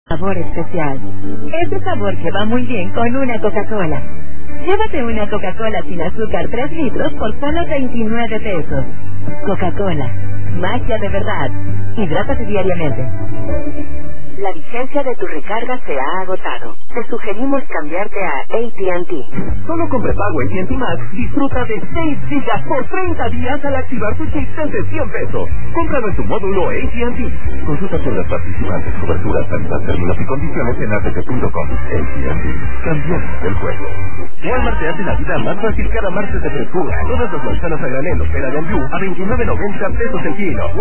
Sabor especial. Ese sabor que va muy bien con una Coca-Cola. Llévate una Coca-Cola sin azúcar 3 litros por solo 29 pesos. Coca-Cola. Magia de verdad. Hidrátate diariamente. La vigencia de tu recarga se ha agotado. Te sugerimos cambiarte a AT&T. Solo con prepago AT&T Max disfruta de 6 gigas por 30 días al activar tu chip desde 100 pesos. Cómpralo en tu módulo AT&T. Consulta sobre las participantes, coberturas, tarifas, términos y condiciones en AT&T.com. AT&T. Cambiamos el juego. Walmart te hace la vida más fácil cada martes de frescura. Todas las manzanas a granel, pera de Anjou a 29.90 pesos el kilo.